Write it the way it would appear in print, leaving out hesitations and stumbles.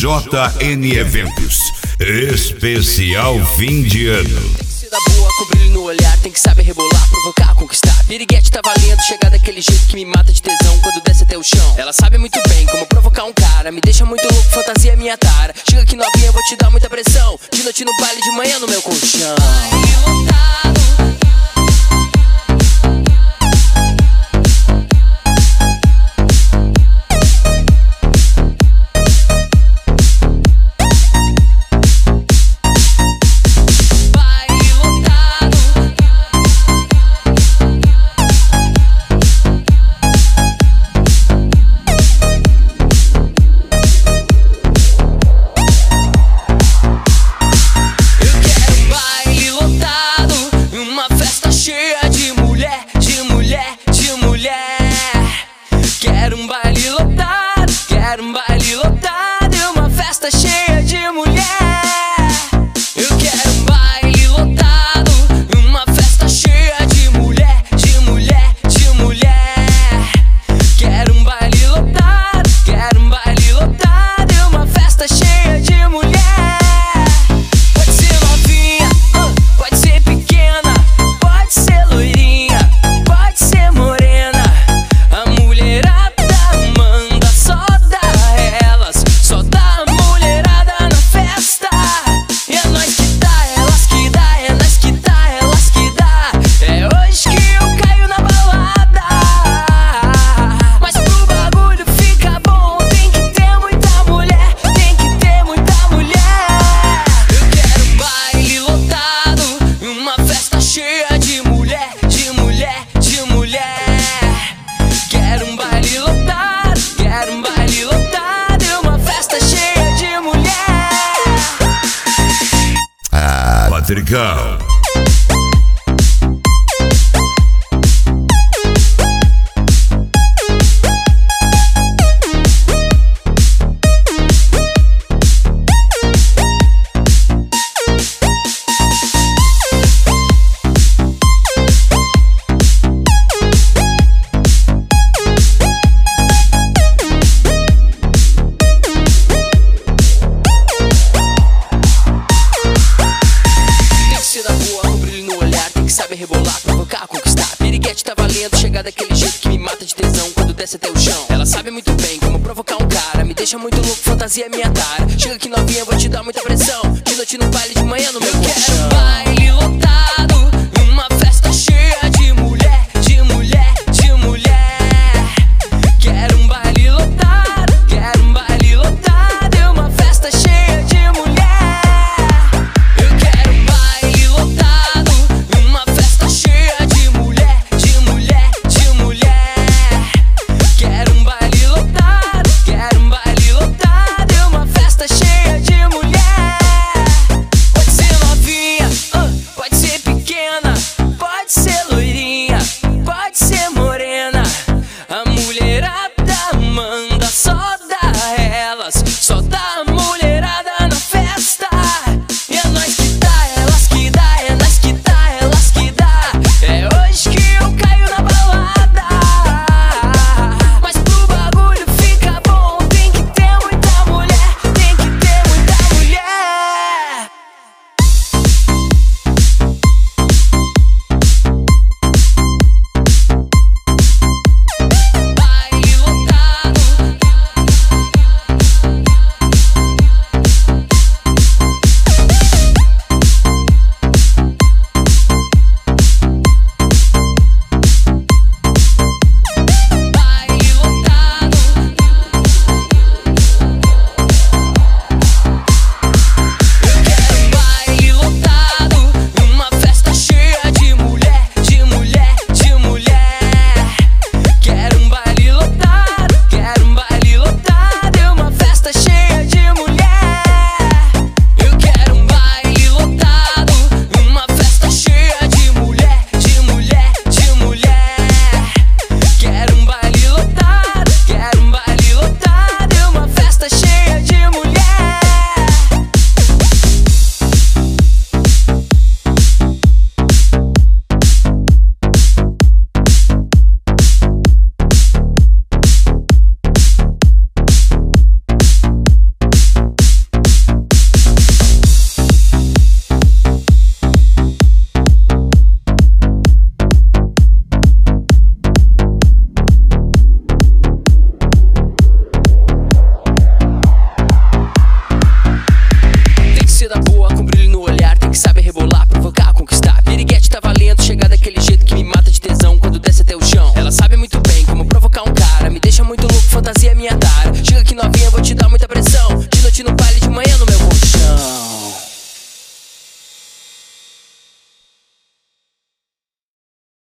JN Eventos, especial fim de ano. Da boa, com brilho no olhar, tem que saber rebolar, provocar, conquistar. Piriguete tá valendo, chegar daquele jeito que me mata de tesão quando desce até o chão. Ela sabe muito bem como provocar um cara, me deixa muito louco, fantasia é minha tara. Chega aqui novinha, vou te dar muita pressão. De noite no baile, de manhã no meu colchão. Quero um baile lotado, quero um baile lotado e uma festa cheia de mulher. Eu quero um baile lotado, uma festa cheia de mulher, de mulher, de mulher. Quero um baile lotado, quero um baile lotado e uma festa cheia de mulher. Pode ser novinha, pode ser pequena, pode ser loirinha, pode ser morena. A mulherada Patricão. Rebolar, provocar, conquistar. Piriguete tá valendo, chegar daquele jeito que me mata de tesão quando desce até o chão. Ela sabe muito bem como provocar um cara, me deixa muito louco, fantasia é minha tara. Chega aqui novinha, vou te dar muita pressão. De noite no baile, de manhã no meu quero.